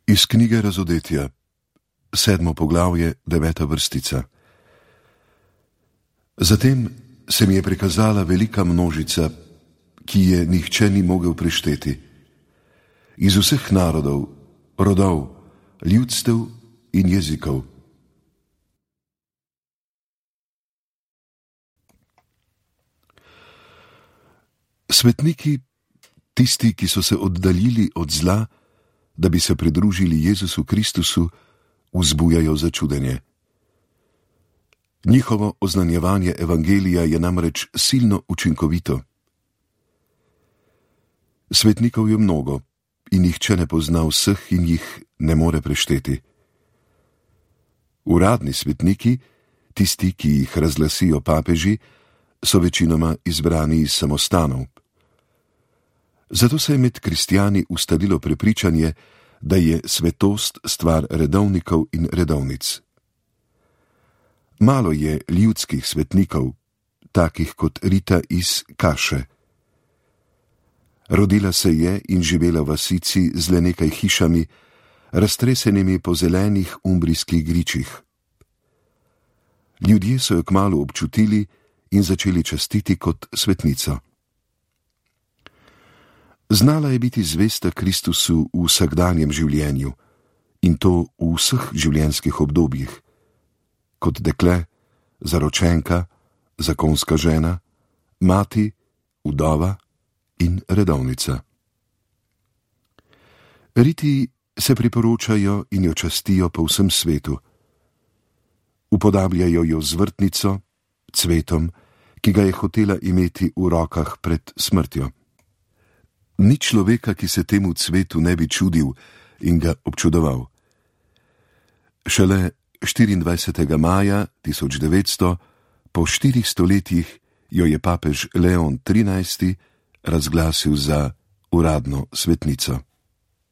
Iz knjige Razodetja, 7. poglavje, 9. vrstica. Zatem se mi je prikazala velika množica, ki je nihče ni mogel prešteti, iz vseh narodov, rodov, ljudstev in jezikov. Svetniki, tisti, ki so se oddaljili od zla, da bi se pridružili Jezusu Kristusu, vzbujajo začudenje. Njihovo oznanjevanje evangelija je namreč silno učinkovito. Svetnikov je mnogo in nihče ne pozna vseh in jih ne more prešteti. Uradni svetniki, tisti, ki jih razglasijo papeži, so večinoma izbrani iz samostanov. Zato se je med kristjani ustalilo prepričanje, da je svetost stvar redovnikov in redovnic. Malo je ljudskih svetnikov, takih kot Rita iz Kaše. Rodila se je in živela v vasici z le nekaj hišami, raztresenimi po zelenih umbrijskih gričih. Ljudje so jo kmalu občutili in začeli častiti kot svetnico. Znala je biti zvesta Kristusu v vsakdanjem življenju, in to v vseh življenjskih obdobjih, kot dekle, zaročenka, zakonska žena, mati, vdova in redovnica. Riti se priporočajo in jo častijo po vsem svetu. Upodabljajo jo z vrtnico, cvetom, ki ga je hotela imeti v rokah pred smrtjo. Ni človeka, ki se temu cvetu ne bi čudil in ga občudoval. Šele 24. maja 1900, po 4 stoletjih, jo je papež Leon XIII razglasil za uradno svetnico.